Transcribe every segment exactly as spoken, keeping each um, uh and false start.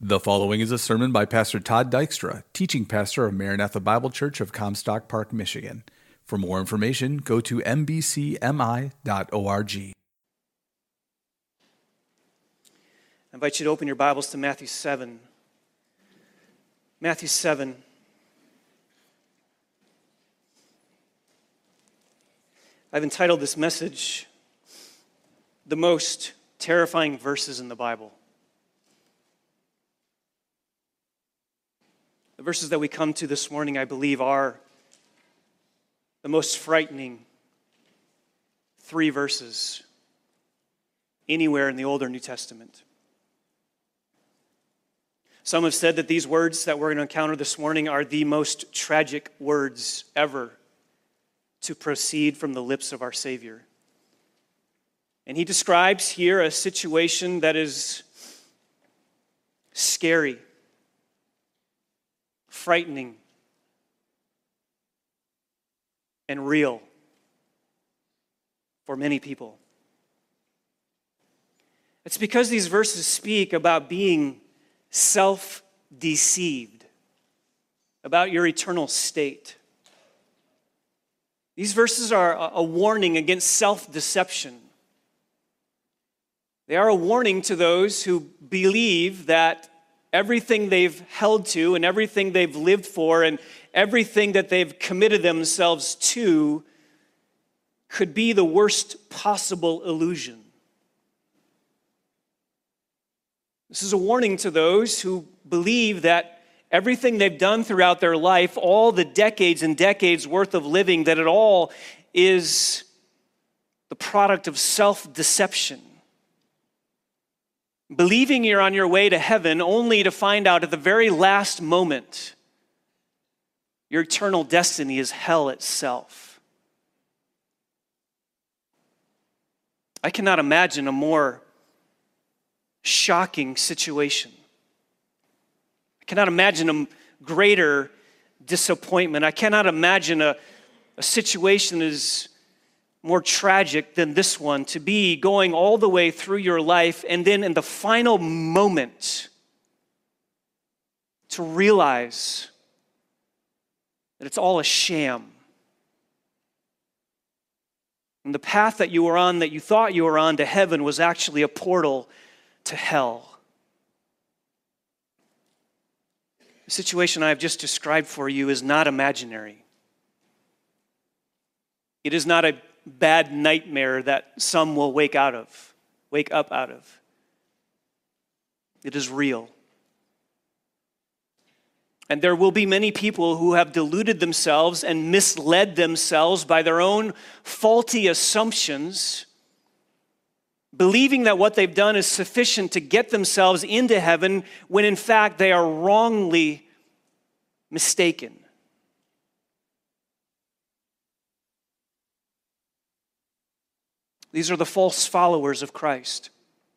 The following is a sermon by Pastor Todd Dykstra, teaching pastor of Maranatha Bible Church of Comstock Park, Michigan. For more information, go to m b c m i dot org. I invite you to open your Bibles to Matthew seven. Matthew seven. I've entitled this message, "The Most Terrifying Verses in the Bible." The verses that we come to this morning, I believe, are the most frightening three verses anywhere in the Old or New Testament. Some have said that these words that we're going to encounter this morning are the most tragic words ever to proceed from the lips of our Savior. And he describes here a situation that is scary, frightening, and real for many people. It's because these verses speak about being self-deceived, about your eternal state. These verses are a warning against self-deception. They are a warning to those who believe that everything they've held to and everything they've lived for and everything that they've committed themselves to could be the worst possible illusion. This is a warning to those who believe that everything they've done throughout their life, all the decades and decades worth of living, that it all is the product of self-deception. Believing you're on your way to heaven only to find out at the very last moment your eternal destiny is hell itself. I cannot imagine a more shocking situation. I cannot imagine a greater disappointment. I cannot imagine a, a situation as more tragic than this one, to be going all the way through your life and then in the final moment to realize that it's all a sham. And the path that you were on, that you thought you were on to heaven, was actually a portal to hell. The situation I have just described for you is not imaginary. It is not a bad nightmare that some will wake out of, wake up out of. It is real. And there will be many people who have deluded themselves and misled themselves by their own faulty assumptions, believing that what they've done is sufficient to get themselves into heaven, when in fact they are wrongly mistaken. These are the false followers of Christ,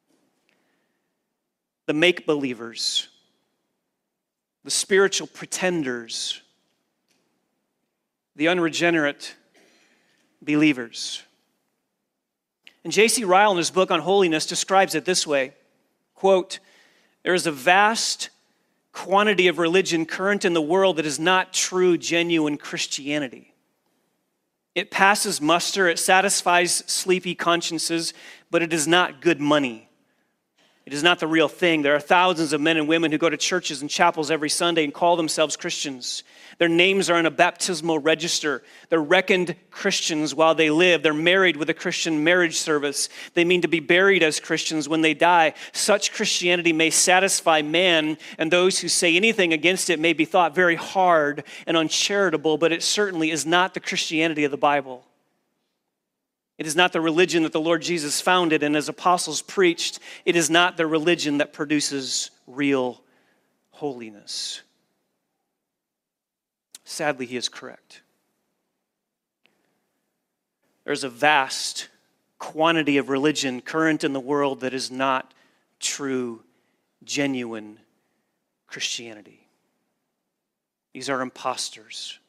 the make-believers, the spiritual pretenders, the unregenerate believers. And J C Ryle, in his book on holiness, describes it this way, quote, "There is a vast quantity of religion current in the world that is not true, genuine Christianity. It passes muster, it satisfies sleepy consciences, but it is not good money. It is not the real thing. There are thousands of men and women who go to churches and chapels every Sunday and call themselves Christians. Their names are in a baptismal register. They're reckoned Christians while they live. They're married with a Christian marriage service. They mean to be buried as Christians when they die. Such Christianity may satisfy man, and those who say anything against it may be thought very hard and uncharitable, but it certainly is not the Christianity of the Bible. It is not the religion that the Lord Jesus founded and his apostles preached. It is not the religion that produces real holiness." Sadly, he is correct. There's a vast quantity of religion current in the world that is not true, genuine Christianity. These are imposters,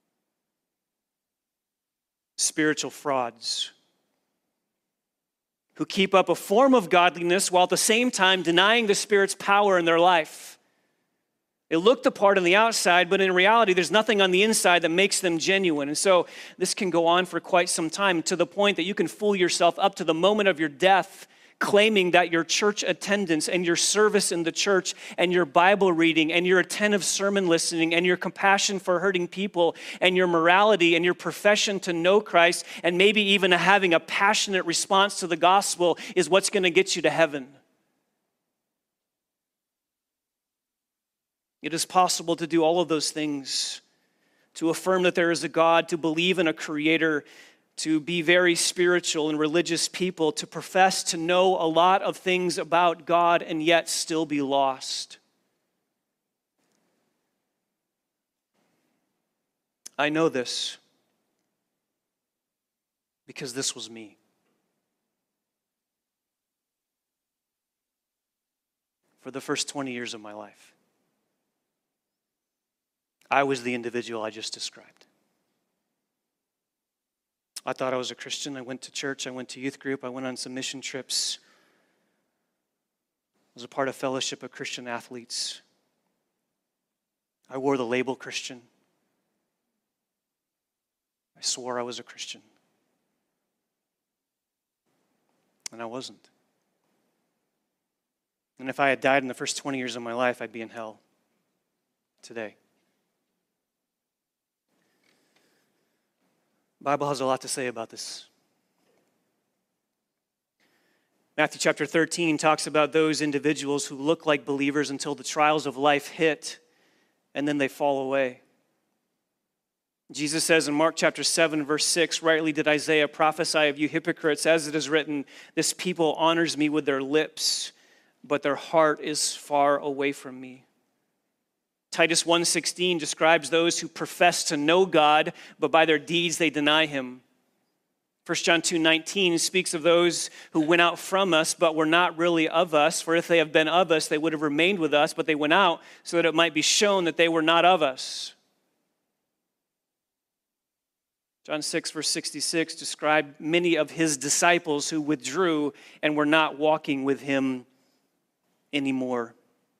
spiritual frauds, who keep up a form of godliness while at the same time denying the Spirit's power in their life. They look the part on the outside, but in reality, there's nothing on the inside that makes them genuine. And so this can go on for quite some time, to the point that you can fool yourself up to the moment of your death, claiming that your church attendance and your service in the church and your Bible reading and your attentive sermon listening and your compassion for hurting people and your morality and your profession to know Christ and maybe even having a passionate response to the gospel is what's going to get you to heaven. It is possible to do all of those things, to affirm that there is a God, to believe in a creator, to be very spiritual and religious people, to profess to know a lot of things about God and yet still be lost. I know this because this was me. For the first twenty years of my life, I was the individual I just described. I thought I was a Christian. I went to church. I went to youth group. I went on some mission trips. I was a part of Fellowship of Christian Athletes. I wore the label Christian. I swore I was a Christian. And I wasn't. And if I had died in the first twenty years of my life, I'd be in hell today. The Bible has a lot to say about this. Matthew chapter thirteen talks about those individuals who look like believers until the trials of life hit, and then they fall away. Jesus says in Mark chapter seven, verse six, rightly did Isaiah prophesy of you hypocrites, as it is written, this people honors me with their lips, but their heart is far away from me. Titus one sixteen describes those who profess to know God, but by their deeds they deny him. First John two nineteen speaks of those who went out from us, but were not really of us. For if they have been of us, they would have remained with us, but they went out so that it might be shown that they were not of us. John six, verse sixty-six described many of his disciples who withdrew and were not walking with him anymore.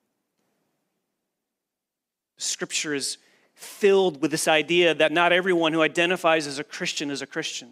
Scripture is filled with this idea that not everyone who identifies as a Christian is a Christian.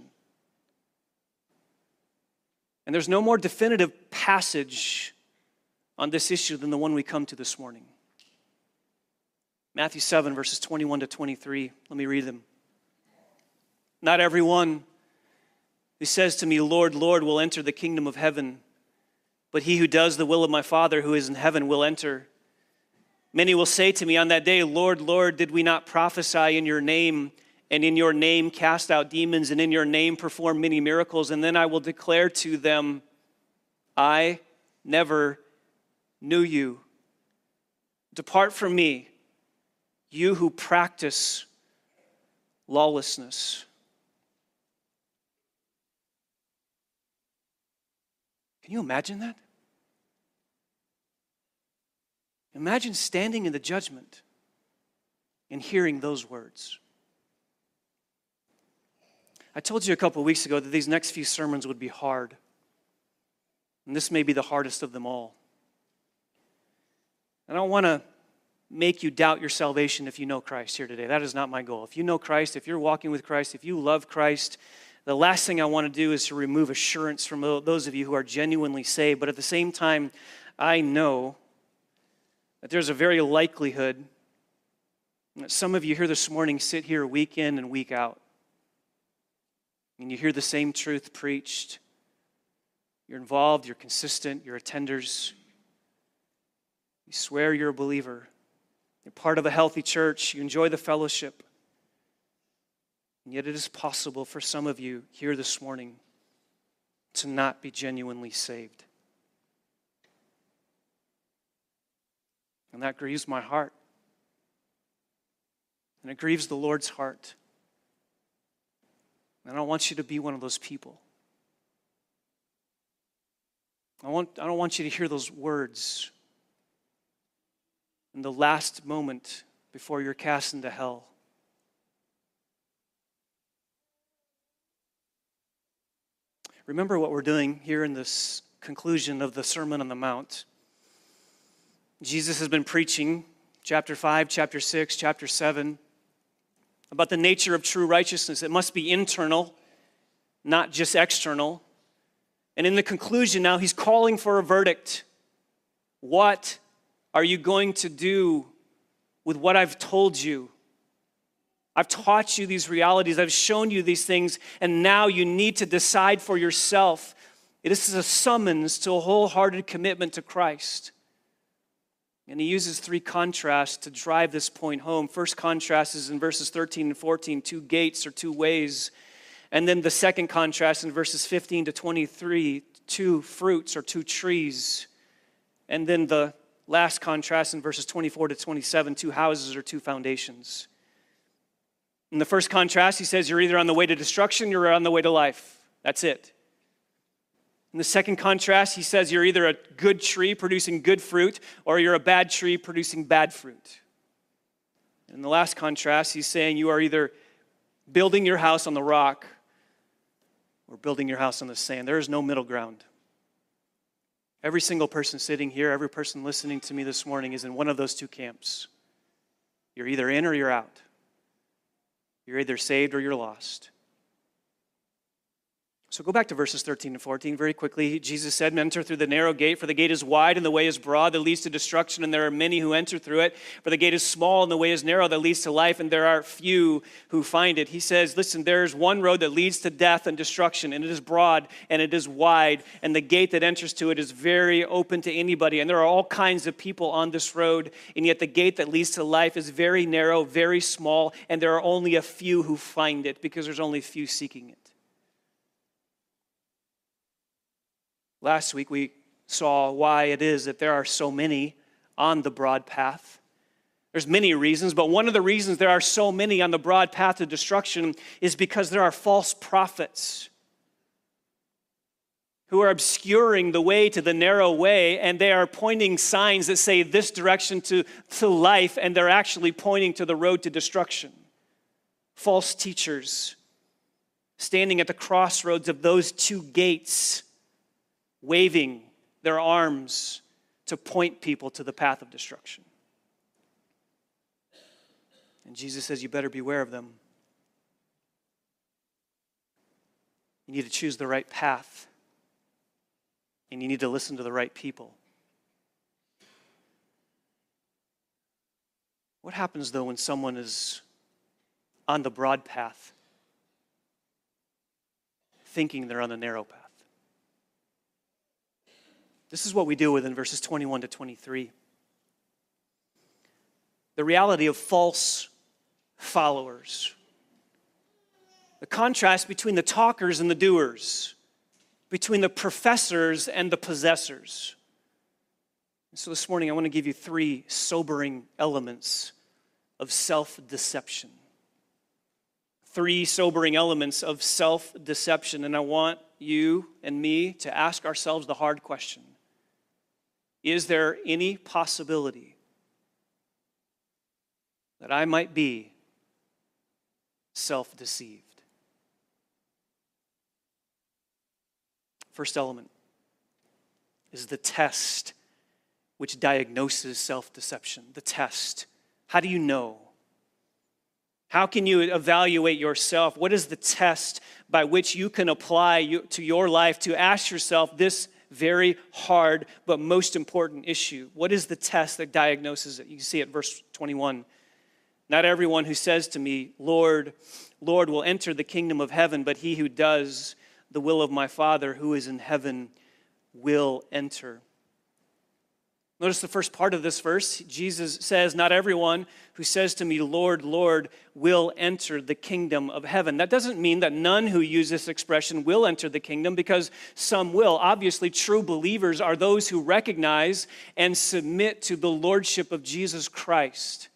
And there's no more definitive passage on this issue than the one we come to this morning. Matthew seven, verses twenty-one to twenty-three. Let me read them. Not everyone who says to me, Lord, Lord, will enter the kingdom of heaven, but he who does the will of my Father who is in heaven will enter. Many will say to me on that day, Lord, Lord, did we not prophesy in your name, and in your name cast out demons, and in your name perform many miracles? And then I will declare to them, I never knew you. Depart from me, you who practice lawlessness. Can you imagine that? Imagine standing in the judgment and hearing those words. I told you a couple of weeks ago that these next few sermons would be hard. And this may be the hardest of them all. I don't want to make you doubt your salvation if you know Christ here today. That is not my goal. If you know Christ, if you're walking with Christ, if you love Christ, the last thing I want to do is to remove assurance from those of you who are genuinely saved. But at the same time, I know that there's a very likelihood that some of you here this morning sit here week in and week out, and you hear the same truth preached. You're involved, you're consistent, you're attenders. You swear you're a believer. You're part of a healthy church. You enjoy the fellowship. And yet it is possible for some of you here this morning to not be genuinely saved. And that grieves my heart. And it grieves the Lord's heart. And I don't want you to be one of those people. I want, I don't want you to hear those words in the last moment before you're cast into hell. Remember what we're doing here in this conclusion of the Sermon on the Mount. Jesus has been preaching chapter five, chapter six, chapter seven about the nature of true righteousness. It must be internal, not just external. And in the conclusion now, he's calling for a verdict. What are you going to do with what I've told you? I've taught you these realities. I've shown you these things, and now you need to decide for yourself. This is a summons to a wholehearted commitment to Christ. And he uses three contrasts to drive this point home. First contrast is in verses thirteen and fourteen, two gates or two ways. And then the second contrast in verses fifteen to twenty-three, two fruits or two trees. And then the last contrast in verses twenty-four to twenty-seven, two houses or two foundations. In the first contrast, he says you're either on the way to destruction or you're on the way to life. That's it. In the second contrast, he says you're either a good tree producing good fruit or you're a bad tree producing bad fruit. In the last contrast, he's saying you are either building your house on the rock or building your house on the sand. There is no middle ground. Every single person sitting here, every person listening to me this morning is in one of those two camps. You're either in or you're out. You're either saved or you're lost. So go back to verses thirteen and fourteen very quickly. Jesus said, enter through the narrow gate, for the gate is wide and the way is broad that leads to destruction, and there are many who enter through it. For the gate is small and the way is narrow that leads to life, and there are few who find it. He says, listen, there's one road that leads to death and destruction, and it is broad and it is wide, and the gate that enters to it is very open to anybody. And there are all kinds of people on this road, and yet the gate that leads to life is very narrow, very small, and there are only a few who find it because there's only a few seeking it. Last week we saw why it is that there are so many on the broad path. There's many reasons, but one of the reasons there are so many on the broad path to destruction is because there are false prophets who are obscuring the way to the narrow way, and they are pointing signs that say this direction to, to life, and they're actually pointing to the road to destruction. False teachers standing at the crossroads of those two gates, waving their arms to point people to the path of destruction. And Jesus says, you better beware of them. You need to choose the right path. And you need to listen to the right people. What happens, though, when someone is on the broad path, thinking they're on the narrow path? This is what we deal with in verses twenty-one to twenty-three. The reality of false followers. The contrast between the talkers and the doers. Between the professors and the possessors. And so this morning I want to give you three sobering elements of self-deception. Three sobering elements of self-deception. And I want you and me to ask ourselves the hard question. Is there any possibility that I might be self-deceived? First element is the test which diagnoses self-deception. The test. How do you know? How can you evaluate yourself? What is the test by which you can apply to your life to ask yourself this very hard but most important issue? What is the test that diagnoses it? You see it, verse twenty-one. Not everyone who says to me, Lord, Lord, will enter the kingdom of heaven, but he who does the will of my Father who is in heaven will enter. Notice the first part of this verse. Jesus says, not everyone who says to me, Lord, Lord, will enter the kingdom of heaven. That doesn't mean that none who use this expression will enter the kingdom, because some will. Obviously, true believers are those who recognize and submit to the lordship of Jesus Christ.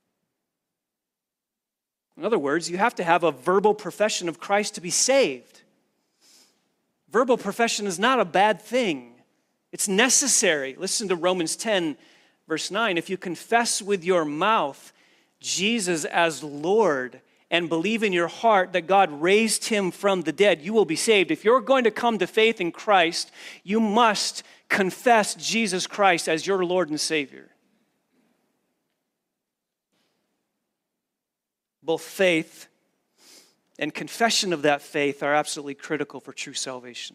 In other words, you have to have a verbal profession of Christ to be saved. Verbal profession is not a bad thing. It's necessary. Listen to Romans ten, verse nine. If you confess with your mouth Jesus as Lord and believe in your heart that God raised him from the dead, you will be saved. If you're going to come to faith in Christ, you must confess Jesus Christ as your Lord and Savior. Both faith and confession of that faith are absolutely critical for true salvation.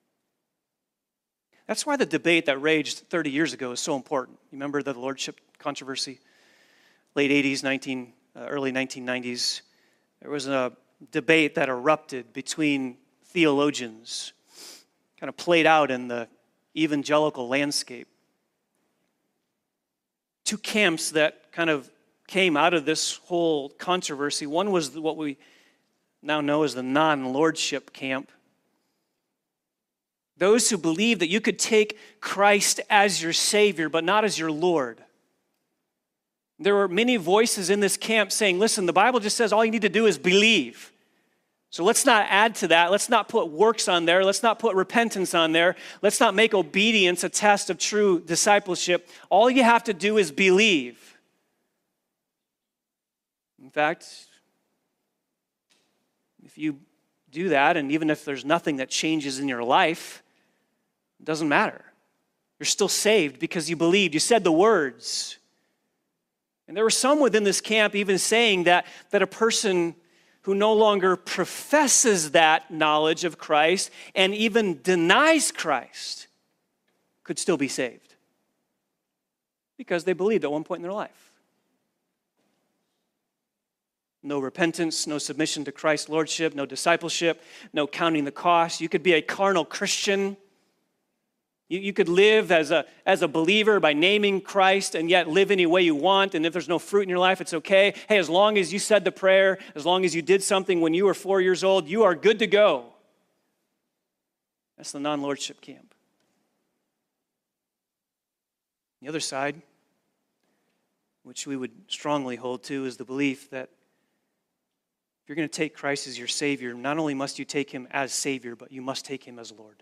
That's why the debate that raged thirty years ago is so important. You remember the lordship controversy? Late eighties, nineteen, uh, early nineteen nineties. There was a debate that erupted between theologians, kind of played out in the evangelical landscape. Two camps that kind of came out of this whole controversy. One was what we now know as the non-lordship camp. Those who believed that you could take Christ as your Savior, but not as your Lord. There were many voices in this camp saying, listen, the Bible just says all you need to do is believe. So let's not add to that. Let's not put works on there. Let's not put repentance on there. Let's not make obedience a test of true discipleship. All you have to do is believe. In fact, if you do that, and even if there's nothing that changes in your life, it doesn't matter. You're still saved because you believed. You said the words. And there were some within this camp even saying that, that a person who no longer professes that knowledge of Christ and even denies Christ could still be saved because they believed at one point in their life. No repentance, no submission to Christ's lordship, no discipleship, no counting the cost. You could be a carnal Christian. You, you could live as a, as a believer by naming Christ and yet live any way you want. And if there's no fruit in your life, it's okay. Hey, as long as you said the prayer, as long as you did something when you were four years old, you are good to go. That's the non-lordship camp. The other side, which we would strongly hold to, is the belief that if you're going to take Christ as your Savior, not only must you take him as Savior, but you must take him as Lord.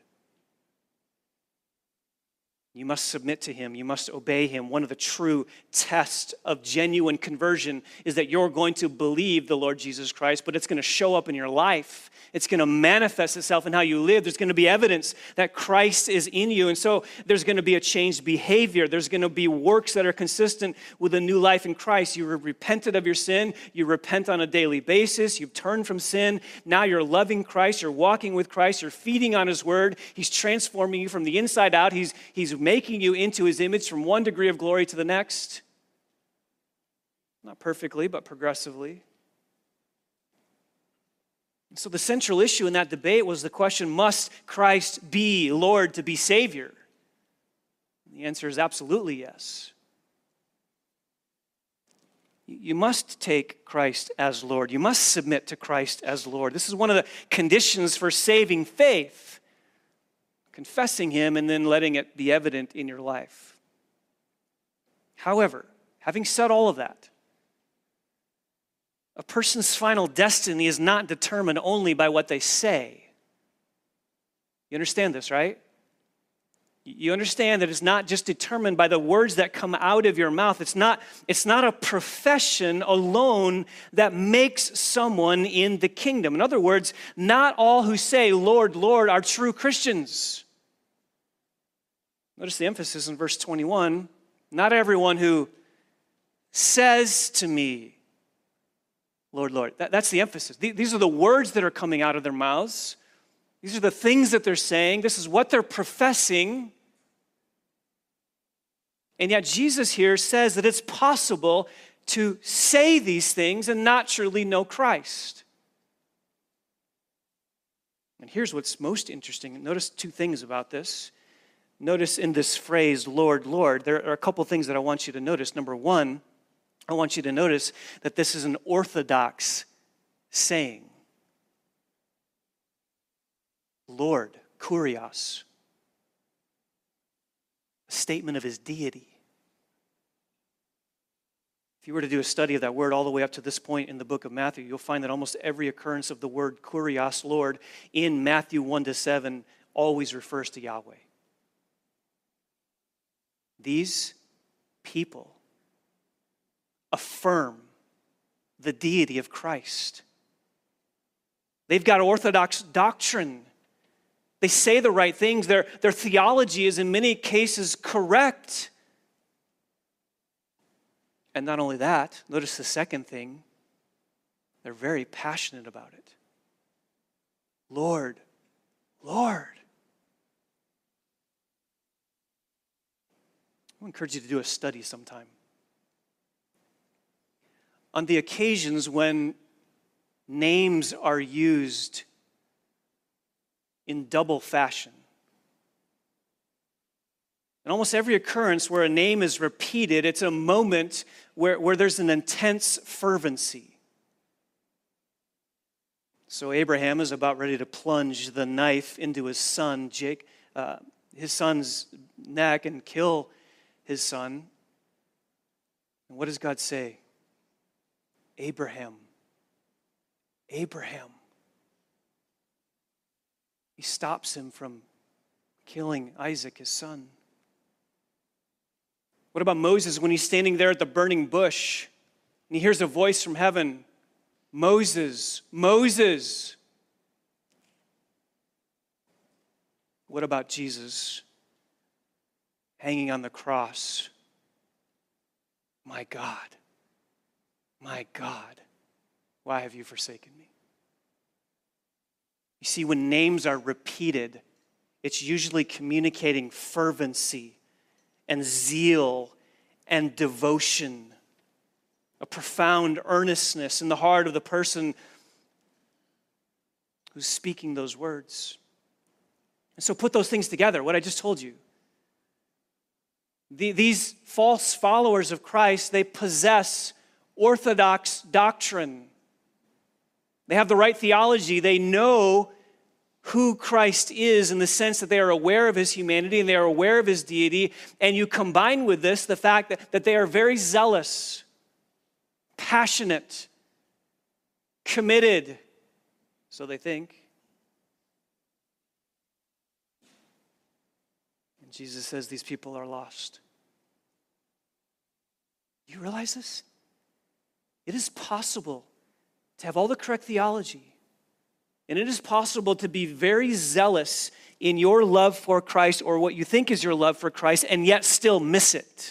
You must submit to him. You must obey him. One of the true tests of genuine conversion is that you're going to believe the Lord Jesus Christ, but it's going to show up in your life. It's going to manifest itself in how you live. There's going to be evidence that Christ is in you. And so there's going to be a changed behavior. There's going to be works that are consistent with a new life in Christ. You repented of your sin. You repent on a daily basis. You've turned from sin. Now you're loving Christ. You're walking with Christ. You're feeding on his word. He's transforming you from the inside out. He's, he's making you into his image from one degree of glory to the next. Not perfectly, but progressively. So the central issue in that debate was the question, must Christ be Lord to be Savior? The answer is absolutely yes. You must take Christ as Lord. You must submit to Christ as Lord. This is one of the conditions for saving faith. Confessing him and then letting it be evident in your life. However, having said all of that, a person's final destiny is not determined only by what they say. You understand this, right? You understand that it's not just determined by the words that come out of your mouth. It's not, it's not a profession alone that makes someone in the kingdom. In other words, not all who say, Lord, Lord, are true Christians. Notice the emphasis in verse twenty-one. Not everyone who says to me, Lord, Lord. That, that's the emphasis. These are the words that are coming out of their mouths. These are the things that they're saying. This is what they're professing. And yet Jesus here says that it's possible to say these things and not truly know Christ. And here's what's most interesting. Notice two things about this. Notice in this phrase, Lord, Lord, there are a couple things that I want you to notice. Number one, I want you to notice that this is an orthodox saying. Lord, kurios, a statement of his deity. If you were to do a study of that word all the way up to this point in the book of Matthew, you'll find that almost every occurrence of the word kurios, Lord, in Matthew one to seven always refers to Yahweh. These people affirm the deity of Christ. They've got orthodox doctrine. They say the right things. Their, their theology is in many cases correct. And not only that, notice the second thing, they're very passionate about it. Lord, Lord. I encourage you to do a study sometime. On the occasions when names are used in double fashion, in almost every occurrence where a name is repeated, it's a moment where, where there's an intense fervency. So Abraham is about ready to plunge the knife into his son, Jake, uh, his son's neck and kill his son. And what does God say? Abraham. Abraham. He stops him from killing Isaac, his son. What about Moses when he's standing there at the burning bush and he hears a voice from heaven? Moses, Moses. What about Jesus hanging on the cross? My God, my God, why have you forsaken me? You see, when names are repeated, it's usually communicating fervency and zeal and devotion, a profound earnestness in the heart of the person who's speaking those words. And so put those things together, what I just told you. The, these false followers of Christ, they possess orthodox doctrine. They have the right theology. They know who Christ is in the sense that they are aware of his humanity and they are aware of his deity. And you combine with this the fact that, that they are very zealous, passionate, committed, so they think. And Jesus says these people are lost. You realize this? It is possible to have all the correct theology, and it is possible to be very zealous in your love for Christ or what you think is your love for Christ and yet still miss it.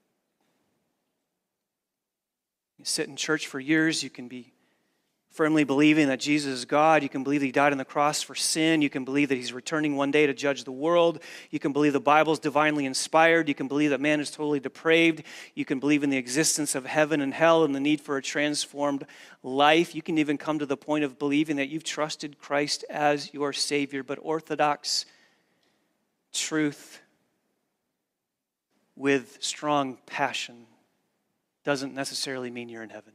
You sit in church for years, you can be firmly believing that Jesus is God. You can believe that he died on the cross for sin. You can believe that he's returning one day to judge the world. You can believe the Bible is divinely inspired. You can believe that man is totally depraved. You can believe in the existence of heaven and hell and the need for a transformed life. You can even come to the point of believing that you've trusted Christ as your Savior. But orthodox truth with strong passion doesn't necessarily mean you're in heaven.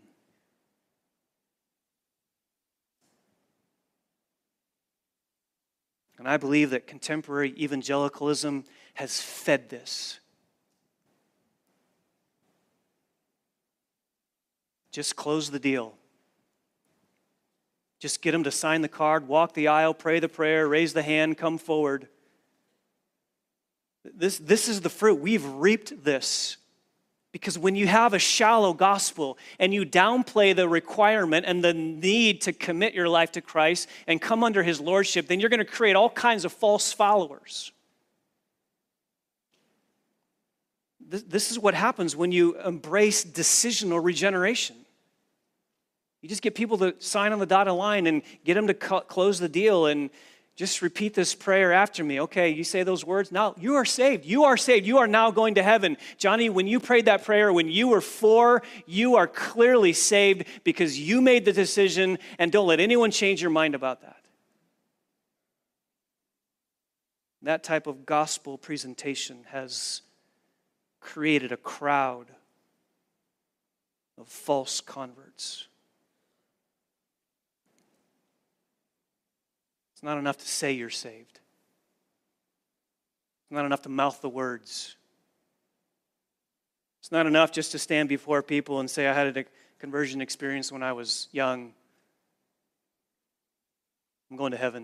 And I believe that contemporary evangelicalism has fed this. Just close the deal. Just get them to sign the card, walk the aisle, pray the prayer, raise the hand, come forward. This, this is the fruit. We've reaped this. Because when you have a shallow gospel and you downplay the requirement and the need to commit your life to Christ and come under his lordship, then you're going to create all kinds of false followers. This, this is what happens when you embrace decisional regeneration. You just get people to sign on the dotted line and get them to cu- close the deal and just repeat this prayer after me. Okay, you say those words. Now, you are saved. You are saved. You are now going to heaven. Johnny, when you prayed that prayer, when you were four, you are clearly saved because you made the decision, and don't let anyone change your mind about that. That type of gospel presentation has created a crowd of false converts. It's not enough to say you're saved. It's not enough to mouth the words. It's not enough just to stand before people and say, I had a conversion experience when I was young. I'm going to heaven.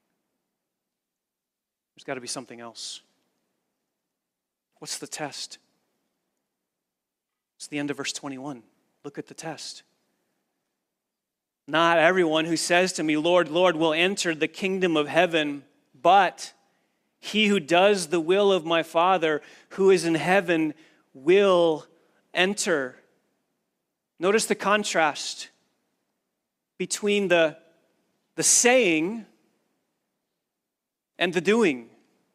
There's got to be something else. What's the test? It's the end of verse twenty-one. Look at the test. Not everyone who says to me, Lord, Lord, will enter the kingdom of heaven, but he who does the will of my Father who is in heaven will enter. Notice the contrast between the, the saying and the doing.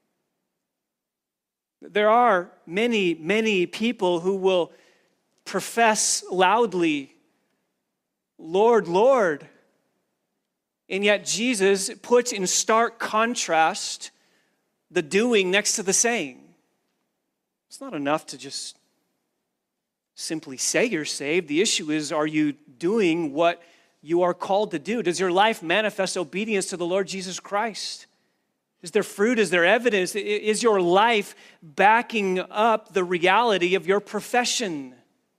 There are many, many people who will profess loudly, Lord, Lord. And yet Jesus puts in stark contrast the doing next to the saying. It's not enough to just simply say you're saved. The issue is, are you doing what you are called to do? Does your life manifest obedience to the Lord Jesus Christ? Is there fruit? Is there evidence? Is your life backing up the reality of your profession?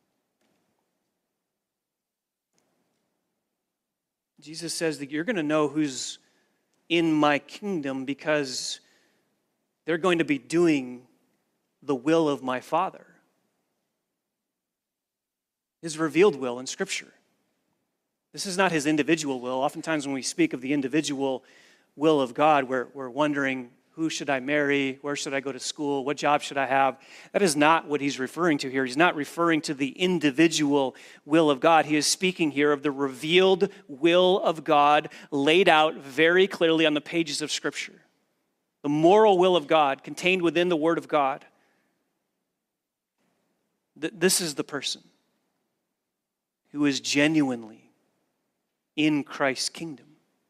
Jesus says that you're going to know who's in my kingdom because they're going to be doing the will of my Father. His revealed will in Scripture. This is not his individual will. Oftentimes when we speak of the individual will of God, we're, we're wondering, who should I marry? Where should I go to school? What job should I have? That is not what he's referring to here. He's not referring to the individual will of God. He is speaking here of the revealed will of God laid out very clearly on the pages of Scripture. The moral will of God contained within the Word of God. This is the person who is genuinely in Christ's kingdom.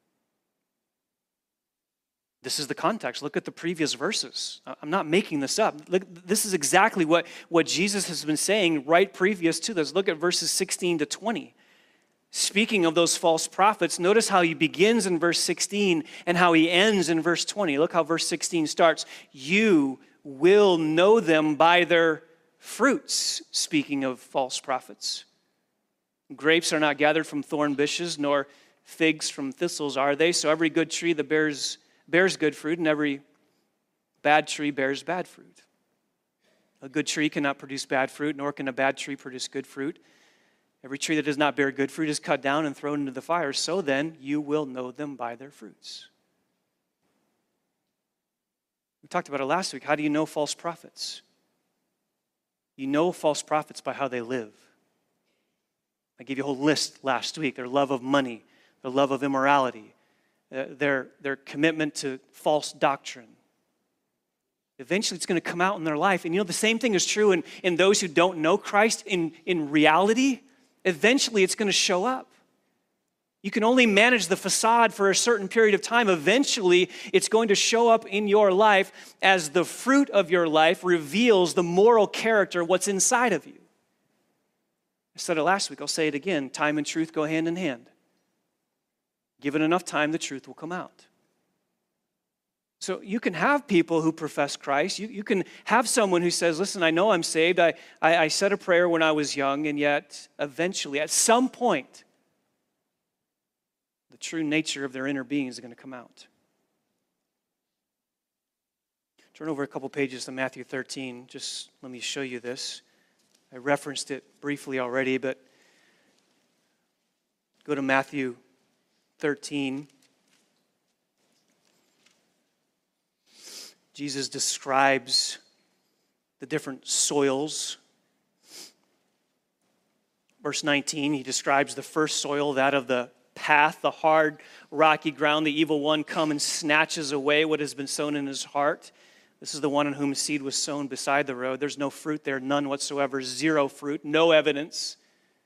This is the context. Look at the previous verses. I'm not making this up. Look, this is exactly what, what Jesus has been saying right previous to this. Look at verses sixteen to twenty. Speaking of those false prophets, notice how he begins in verse sixteen and how he ends in verse twenty. Look how verse sixteen starts. You will know them by their fruits, speaking of false prophets. Grapes are not gathered from thorn bushes, nor figs from thistles, are they? So every good tree that bears bears good fruit, and every bad tree bears bad fruit. A good tree cannot produce bad fruit, nor can a bad tree produce good fruit. Every tree that does not bear good fruit is cut down and thrown into the fire. So then, you will know them by their fruits. We talked about it last week. How do you know false prophets? You know false prophets by how they live. I gave you a whole list last week. Their love of money, their love of immorality, uh, their, their commitment to false doctrine. Eventually it's going to come out in their life. And you know, the same thing is true in, in those who don't know Christ. In, in reality, eventually it's going to show up. You can only manage the facade for a certain period of time. Eventually, it's going to show up in your life as the fruit of your life reveals the moral character, what's inside of you. I said it last week, I'll say it again. Time and truth go hand in hand. Given enough time, the truth will come out. So you can have people who profess Christ. You, you can have someone who says, listen, I know I'm saved. I, I, I said a prayer when I was young, and yet eventually, at some point, the true nature of their inner being is going to come out. Turn over a couple pages to Matthew thirteen. Just let me show you this. I referenced it briefly already, but go to Matthew thirteen. Jesus describes the different soils. Verse nineteen, he describes the first soil, that of the path, the hard, rocky ground. The evil one comes and snatches away what has been sown in his heart. This is the one in whom seed was sown beside the road. There's no fruit there, none whatsoever, zero fruit, no evidence.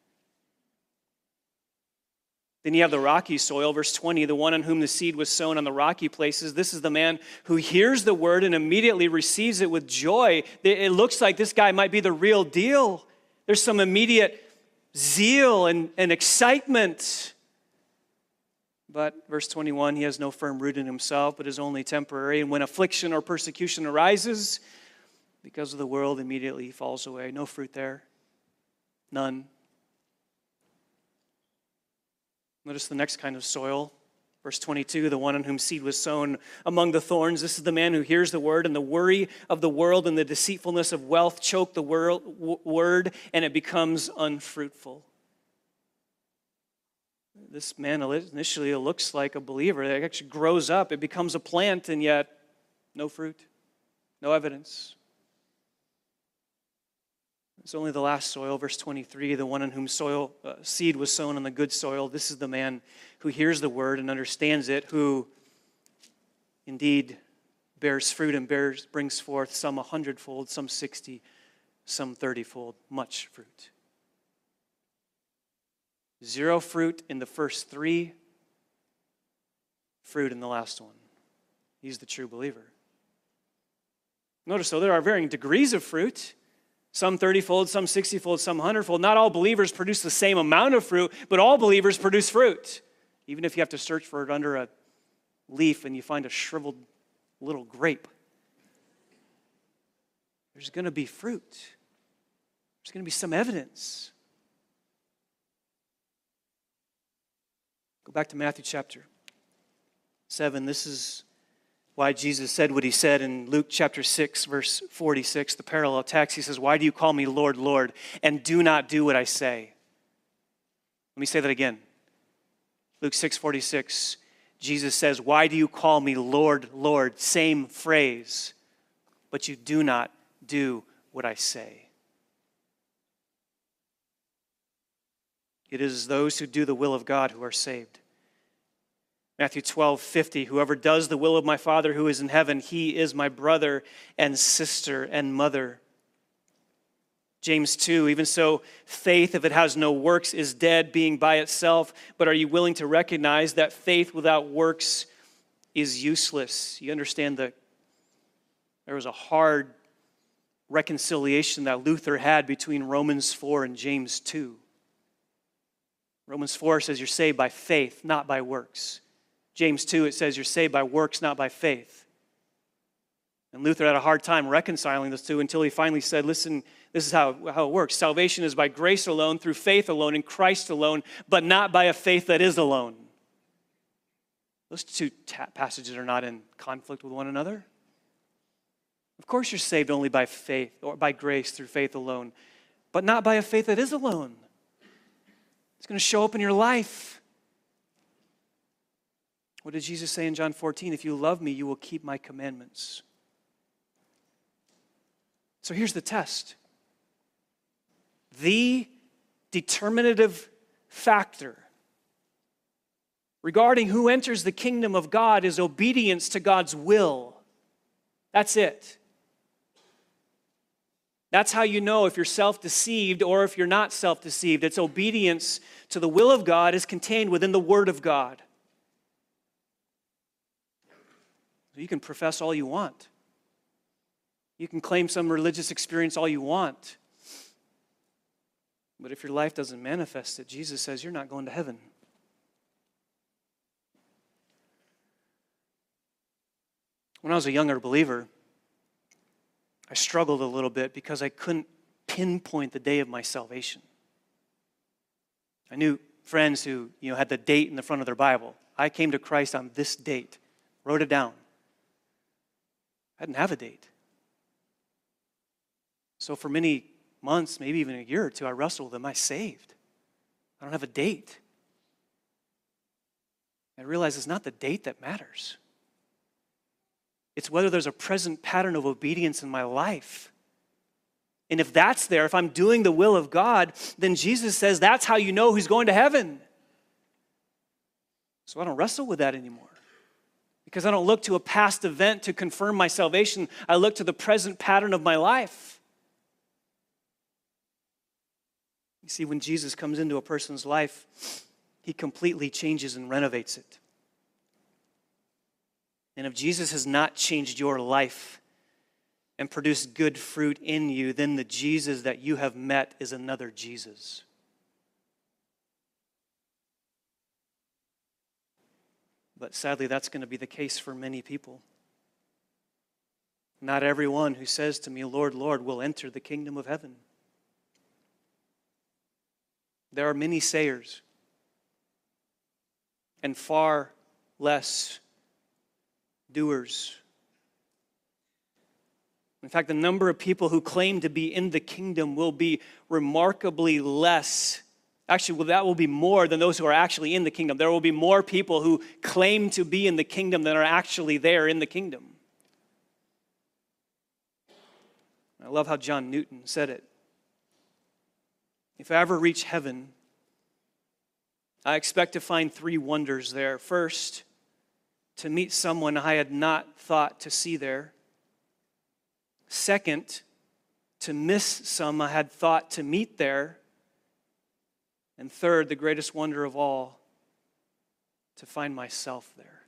Then you have the rocky soil, verse twenty, the one on whom the seed was sown on the rocky places. This is the man who hears the word and immediately receives it with joy. It looks like this guy might be the real deal. There's some immediate zeal and, and excitement. But verse twenty-one, he has no firm root in himself, but is only temporary. And when affliction or persecution arises, because of the world, immediately he falls away. No fruit there. None. Notice the next kind of soil. Verse twenty-two, the one on whom seed was sown among the thorns. This is the man who hears the word, and the worry of the world and the deceitfulness of wealth choke the word, and it becomes unfruitful. This man initially looks like a believer. It actually grows up. It becomes a plant, and yet no fruit, no evidence. It's only the last soil, verse twenty-three, the one in whom soil uh, seed was sown on the good soil. This is the man who hears the word and understands it, who indeed bears fruit and bears, brings forth some a hundredfold, some sixty, some thirtyfold, much fruit. Zero fruit in the first three, fruit in the last one. He's the true believer. Notice, though, there are varying degrees of fruit. Some thirty-fold, some sixty-fold, some one hundred-fold. Not all believers produce the same amount of fruit, but all believers produce fruit. Even if you have to search for it under a leaf and you find a shriveled little grape, there's going to be fruit. There's going to be some evidence. Go back to Matthew chapter seven. This is why Jesus said what he said in Luke chapter six, verse forty-six, the parallel text. He says, "Why do you call me Lord, Lord, and do not do what I say?" Let me say that again. Luke six forty-six, Jesus says, "Why do you call me Lord, Lord?" Same phrase, but you do not do what I say. It is those who do the will of God who are saved. Matthew twelve fifty, "Whoever does the will of my Father who is in heaven, he is my brother and sister and mother." James two, "Even so, faith, if it has no works, is dead, being by itself. But are you willing to recognize that faith without works is useless?" You understand that there was a hard reconciliation that Luther had between Romans four and James two. Romans four says you're saved by faith, not by works. James two, it says you're saved by works, not by faith. And Luther had a hard time reconciling those two until he finally said, listen, this is how, how it works. Salvation is by grace alone, through faith alone, in Christ alone, but not by a faith that is alone. Those two ta- passages are not in conflict with one another. Of course you're saved only by faith, or by grace through faith alone, but not by a faith that is alone. It's going to show up in your life. What did Jesus say in John fourteen? "If you love me, you will keep my commandments." So here's the test. The determinative factor regarding who enters the kingdom of God is obedience to God's will. That's it. That's how you know if you're self-deceived or if you're not self-deceived. It's obedience to the will of God is contained within the Word of God. You can profess all you want. You can claim some religious experience all you want. But if your life doesn't manifest it, Jesus says you're not going to heaven. When I was a younger believer, I struggled a little bit because I couldn't pinpoint the day of my salvation. I knew friends who, you know, had the date in the front of their Bible. I came to Christ on this date, wrote it down. I didn't have a date. So for many months, maybe even a year or two, I wrestled with, am I saved? I don't have a date. I realized it's not the date that matters. It's whether there's a present pattern of obedience in my life. And if that's there, if I'm doing the will of God, then Jesus says that's how you know who's going to heaven. So I don't wrestle with that anymore. Because I don't look to a past event to confirm my salvation. I look to the present pattern of my life. You see, when Jesus comes into a person's life, he completely changes and renovates it. And if Jesus has not changed your life and produced good fruit in you, then the Jesus that you have met is another Jesus. But sadly, that's going to be the case for many people. Not everyone who says to me, Lord, Lord, will enter the kingdom of heaven. There are many sayers and far less doers. In fact, the number of people who claim to be in the kingdom will be remarkably less Actually, well, that will be more than those who are actually in the kingdom. There will be more people who claim to be in the kingdom than are actually there in the kingdom. I love how John Newton said it. If I ever reach heaven, I expect to find three wonders there. First, to meet someone I had not thought to see there. Second, to miss some I had thought to meet there. And third, the greatest wonder of all, to find myself there.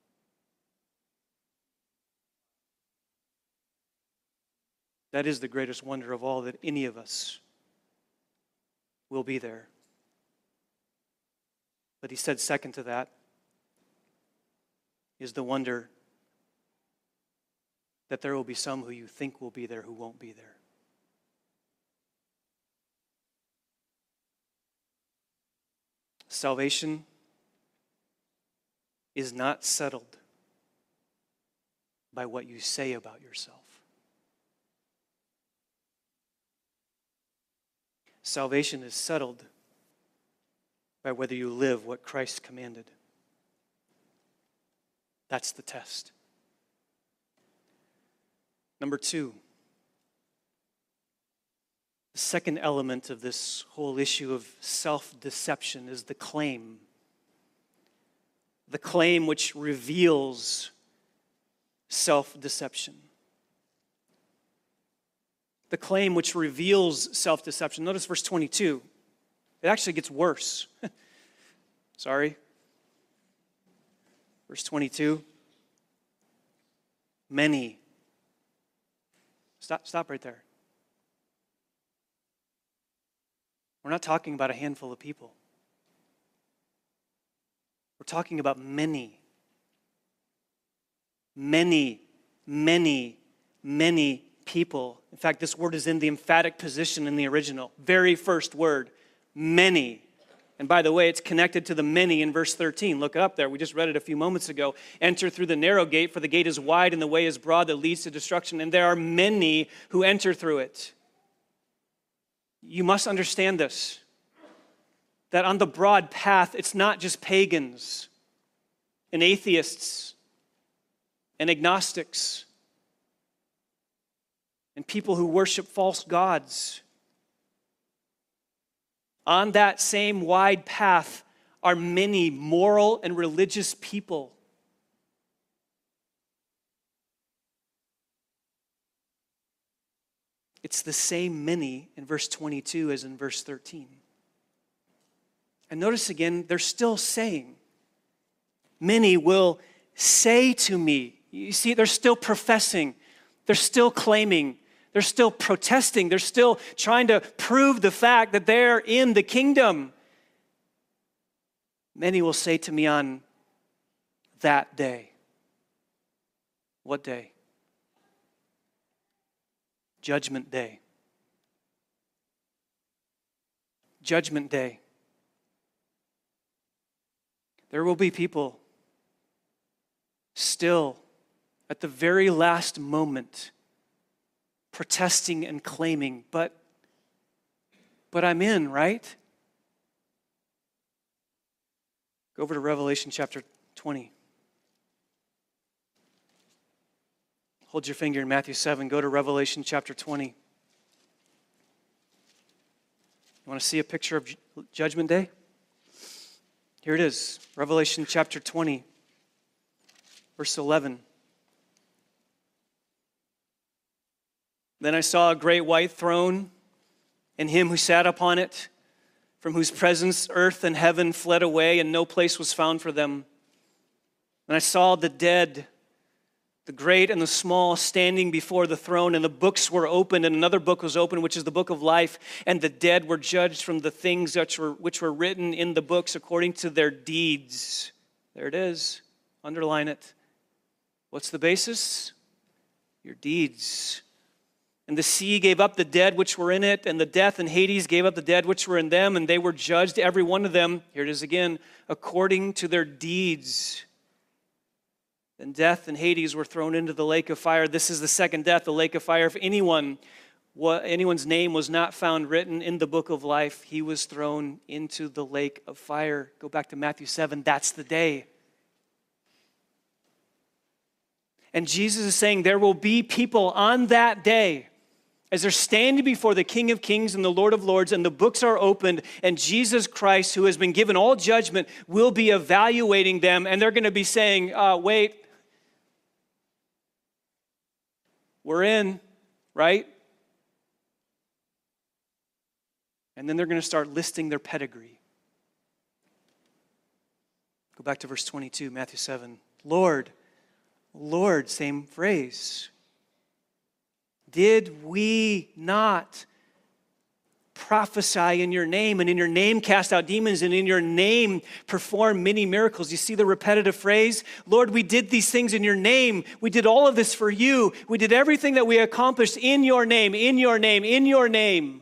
That is the greatest wonder of all, that any of us will be there. But he said second to that is the wonder that there will be some who you think will be there who won't be there. Salvation is not settled by what you say about yourself. Salvation is settled by whether you live what Christ commanded. That's the test. Number two, the second element of this whole issue of self-deception is the claim. The claim which reveals self-deception. The claim which reveals self-deception. Notice verse twenty-two. It actually gets worse. Sorry. Verse twenty-two. Many. Stop, stop right there. We're not talking about a handful of people. We're talking about many. Many, many, many people. In fact, this word is in the emphatic position in the original. Very first word, many. And by the way, it's connected to the many in verse thirteen. Look it up there. We just read it a few moments ago. Enter through the narrow gate, for the gate is wide and the way is broad that leads to destruction, and there are many who enter through it. You must understand this, that on the broad path, it's not just pagans and atheists and agnostics and people who worship false gods. On that same wide path are many moral and religious people. It's the same many in verse twenty-two as in verse thirteen. And notice again, they're still saying, many will say to me. You see, they're still professing. They're still claiming. They're still protesting. They're still trying to prove the fact that they're in the kingdom. Many will say to me on that day. What day? Judgment Day. Judgment Day. There will be people still at the very last moment protesting and claiming, but, but I'm in, right? Go over to Revelation chapter twenty. Hold your finger in Matthew seven. Go to Revelation chapter twenty. You want to see a picture of Judgment Day? Here it is. Revelation chapter twenty, verse eleven. Then I saw a great white throne, and him who sat upon it, from whose presence earth and heaven fled away, and no place was found for them. And I saw the dead, the great and the small, standing before the throne, and the books were opened, and another book was opened, which is the book of life, and the dead were judged from the things which were, which were written in the books according to their deeds. There it is. Underline it. What's the basis? Your deeds. And the sea gave up the dead which were in it, and the death and Hades gave up the dead which were in them, and they were judged, every one of them, here it is again, according to their deeds. Then death and Hades were thrown into the lake of fire. This is the second death, the lake of fire. If anyone what, anyone's name was not found written in the book of life, he was thrown into the lake of fire. Go back to Matthew seven, that's the day. And Jesus is saying there will be people on that day as they're standing before the King of Kings and the Lord of Lords, and the books are opened, and Jesus Christ, who has been given all judgment, will be evaluating them, and they're going to be saying, uh, wait, we're in, right? And then they're going to start listing their pedigree. Go back to verse twenty-two, Matthew seven. Lord, Lord, same phrase. Did we not prophesy in your name, and in your name cast out demons, and in your name perform many miracles? You see the repetitive phrase? Lord, we did these things in your name. We did all of this for you. We did everything that we accomplished in your name, in your name, in your name.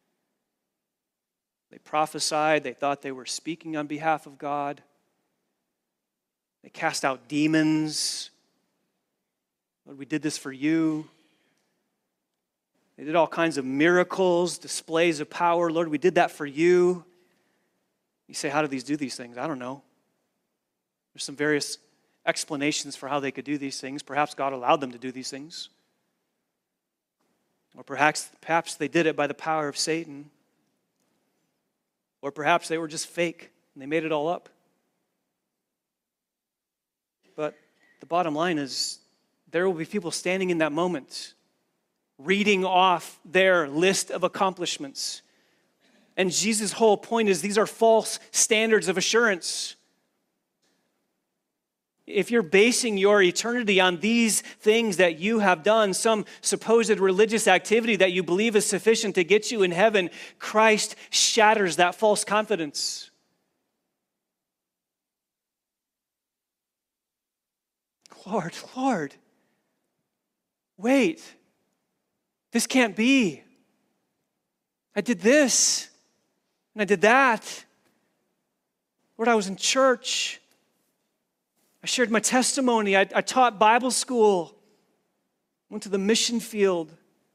They prophesied. They thought they were speaking on behalf of God. They cast out demons. Lord, we did this for you. They did all kinds of miracles, displays of power. Lord, we did that for you. You say, how do these do these things? I don't know. There's some various explanations for how they could do these things. Perhaps God allowed them to do these things. Or perhaps, perhaps they did it by the power of Satan. Or perhaps they were just fake and they made it all up. But the bottom line is there will be people standing in that moment reading off their list of accomplishments. And Jesus' whole point is these are false standards of assurance. If you're basing your eternity on these things that you have done, some supposed religious activity that you believe is sufficient to get you in heaven, Christ shatters that false confidence. Lord, Lord, wait. This can't be. I did this, and I did that. Lord, I was in church. I shared my testimony. I, I taught Bible school. Went to the mission field.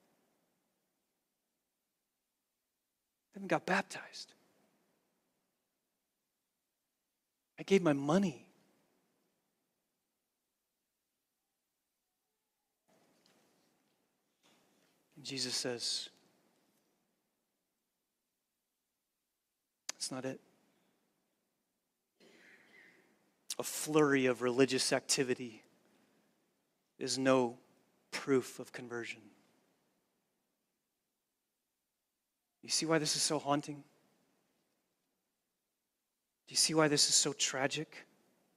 Then got baptized. I gave my money. Jesus says, that's not it. A flurry of religious activity is no proof of conversion. You see why this is so haunting? Do you see why this is so tragic?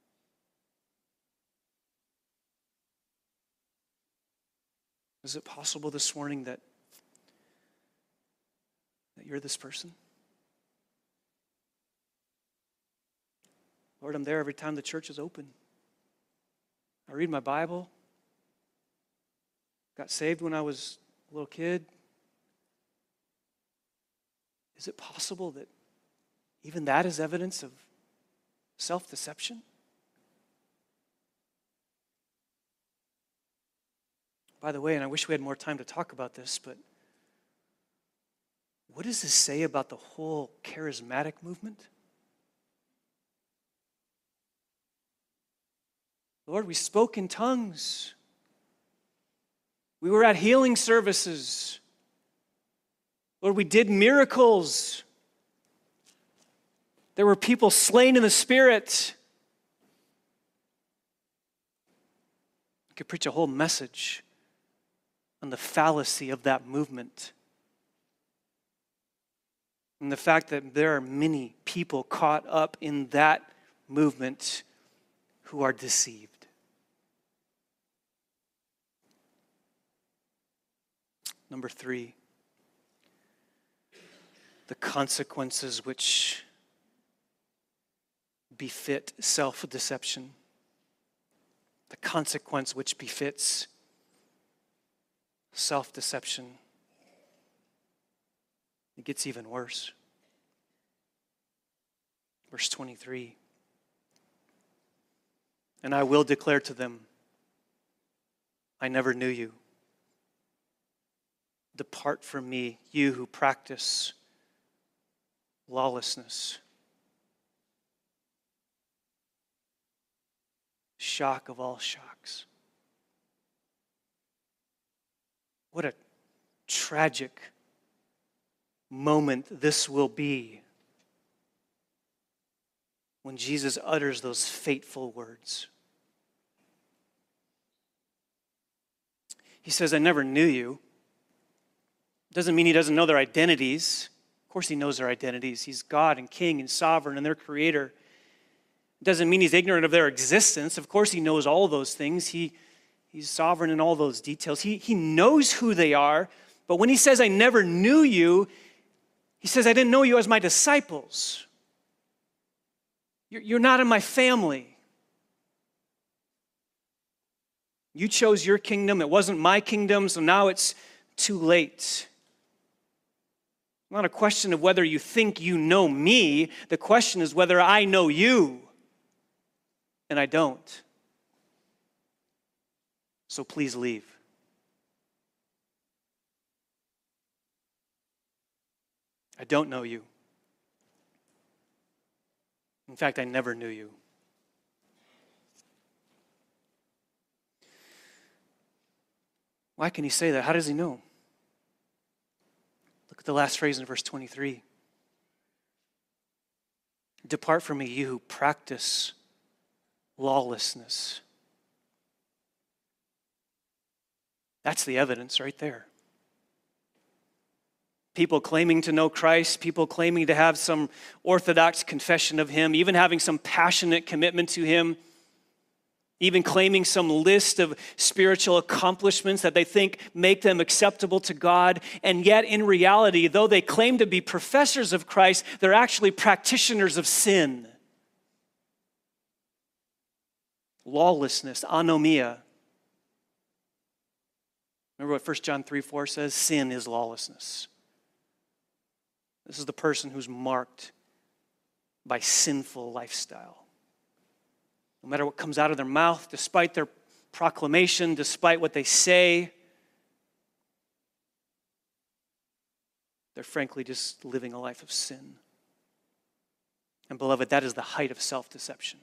Is it possible this morning that, that you're this person? Lord, I'm there every time the church is open. I read my Bible. Got saved when I was a little kid. Is it possible that even that is evidence of self-deception? By the way, and I wish we had more time to talk about this, but what does this say about the whole charismatic movement? Lord, we spoke in tongues. We were at healing services. Lord, we did miracles. There were people slain in the Spirit. I could preach a whole message on the fallacy of that movement. And the fact that there are many people caught up in that movement who are deceived. Number three, the consequences which befit self-deception. The consequence which befits self-deception. It gets even worse. Verse twenty-three. And I will declare to them, I never knew you. Depart from me, you who practice lawlessness. Shock of all shocks. What a tragic moment this will be when Jesus utters those fateful words. He says, I never knew you. Doesn't mean he doesn't know their identities. Of course he knows their identities. He's God and King and sovereign and their creator. Doesn't mean he's ignorant of their existence. Of course he knows all those things. He, he's sovereign in all those details. He, he knows who they are. But when he says, I never knew you, he says, I didn't know you as my disciples. You're, you're not in my family. You chose your kingdom. It wasn't my kingdom, so now it's too late. Not a question of whether you think you know me. The question is whether I know you. And I don't. So please leave. I don't know you. In fact, I never knew you. Why can he say that? How does he know? Look at the last phrase in verse twenty-three. Depart from me, you who practice lawlessness. That's the evidence right there. People claiming to know Christ, people claiming to have some orthodox confession of him, even having some passionate commitment to him, even claiming some list of spiritual accomplishments that they think make them acceptable to God. And yet, in reality, though they claim to be professors of Christ, they're actually practitioners of sin. Lawlessness, anomia. Remember what First John three four says? Sin is lawlessness. This is the person who's marked by sinful lifestyle. No matter what comes out of their mouth, despite their proclamation, despite what they say, they're frankly just living a life of sin. And beloved, that is the height of self-deception.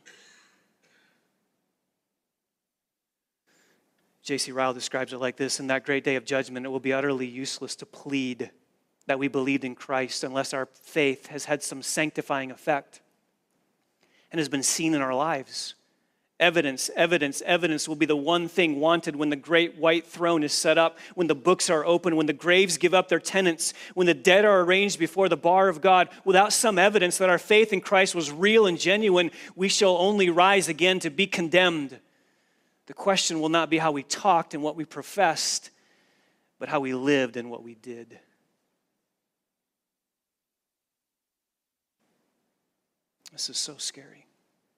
J C Ryle describes it like this: in that great day of judgment, it will be utterly useless to plead that we believed in Christ unless our faith has had some sanctifying effect and has been seen in our lives. Evidence, evidence, evidence will be the one thing wanted when the great white throne is set up, when the books are open, when the graves give up their tenants, when the dead are arranged before the bar of God. Without some evidence that our faith in Christ was real and genuine, we shall only rise again to be condemned. The question will not be how we talked and what we professed, but how we lived and what we did. This is so scary.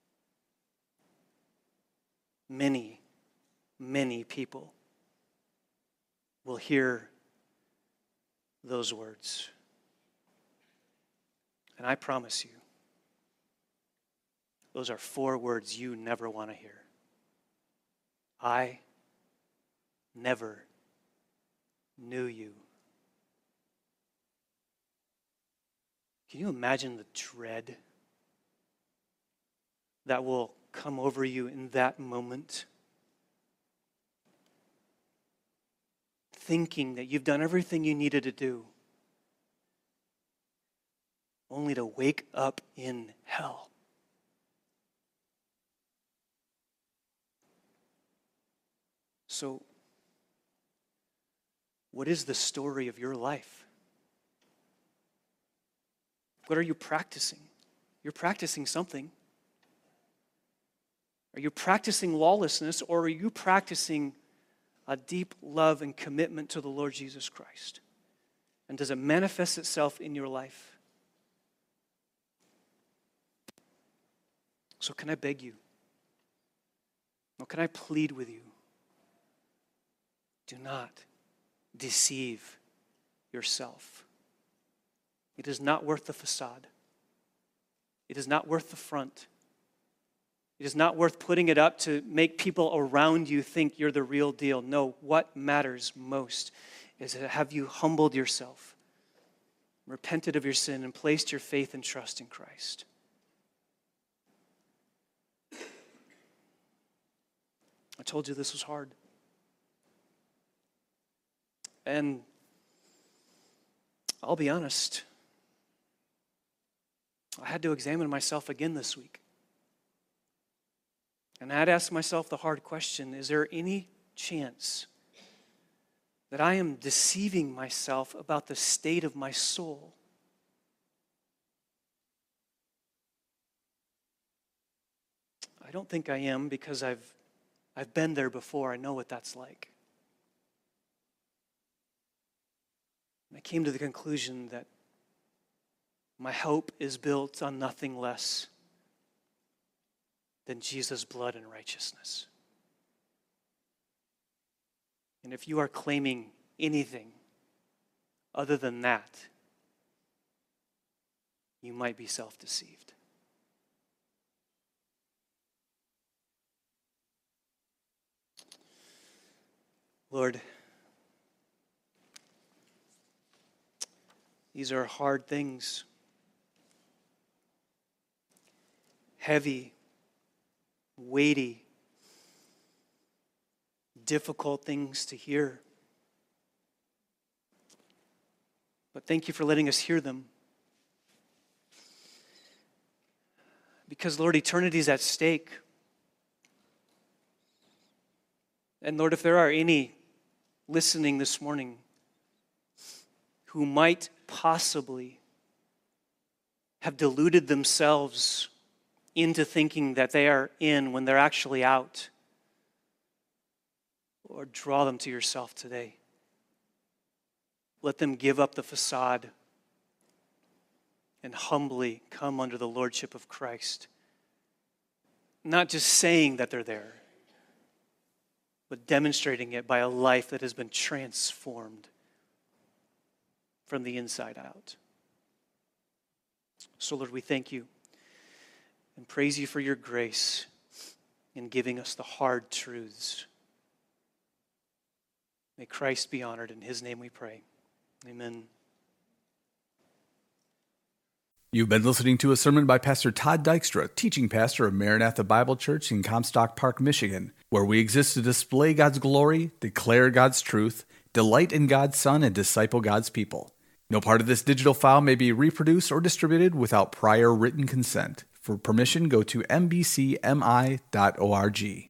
Many, many people will hear those words. And I promise you, those are four words you never want to hear. I never knew you. Can you imagine the dread that will come over you in that moment? Thinking that you've done everything you needed to do, only to wake up in hell. So, what is the story of your life? What are you practicing? You're practicing something. Are you practicing lawlessness, or are you practicing a deep love and commitment to the Lord Jesus Christ? And does it manifest itself in your life? So can I beg you? Or can I plead with you? Do not deceive yourself. It is not worth the facade. It is not worth the front. It is not worth putting it up to make people around you think you're the real deal. No, what matters most is have you humbled yourself, repented of your sin, and placed your faith and trust in Christ? I told you this was hard. And I'll be honest, I had to examine myself again this week. And I had to ask myself the hard question, is there any chance that I am deceiving myself about the state of my soul? I don't think I am, because I've I've been there before. I know what that's like. And I came to the conclusion that my hope is built on nothing less than Jesus' blood and righteousness. And if you are claiming anything other than that, you might be self-deceived. Lord, these are hard things, heavy, weighty, difficult things to hear. But thank you for letting us hear them. Because, Lord, eternity is at stake. And Lord, if there are any listening this morning who might possibly have deluded themselves into thinking that they are in when they're actually out, Lord, draw them to yourself today. Let them give up the facade and humbly come under the lordship of Christ. Not just saying that they're there, but demonstrating it by a life that has been transformed from the inside out. So, Lord, we thank you and praise you for your grace in giving us the hard truths. May Christ be honored. In his name we pray. Amen. You've been listening to a sermon by Pastor Todd Dykstra, teaching pastor of Maranatha Bible Church in Comstock Park, Michigan, where we exist to display God's glory, declare God's truth, delight in God's Son, and disciple God's people. No part of this digital file may be reproduced or distributed without prior written consent. For permission, go to m b c m i dot org.